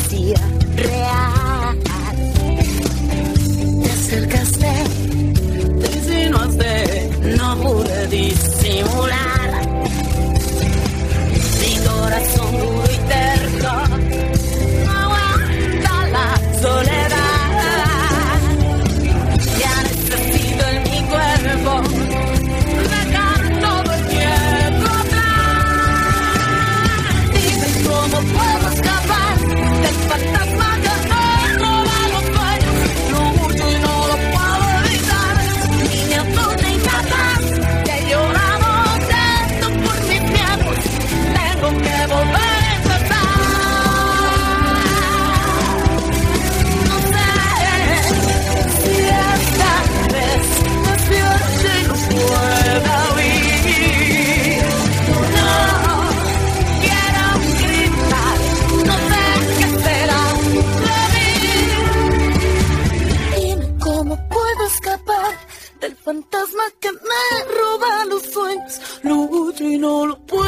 parecía real. Te acercaste, te insinuaste, no pude disimular. Mi corazón duro y terco no aguanta la soledad. Ya necesito en mi cuerpo dejar todo el tiempo atrás. Dime cómo puedo escapar del fantasma que me roba los sueños. Lo huyo y no lo puedo evitar. Ni me asusta incapaz que he llorado tanto por mis miedos. Tengo que volver a empezar. No sé si esta vez despierto y no pueda oír. No quiero gritar, no sé qué será de mí. Dime cómo puedo escapar del fantasma que me roba los sueños. Lo huyo y no lo puedo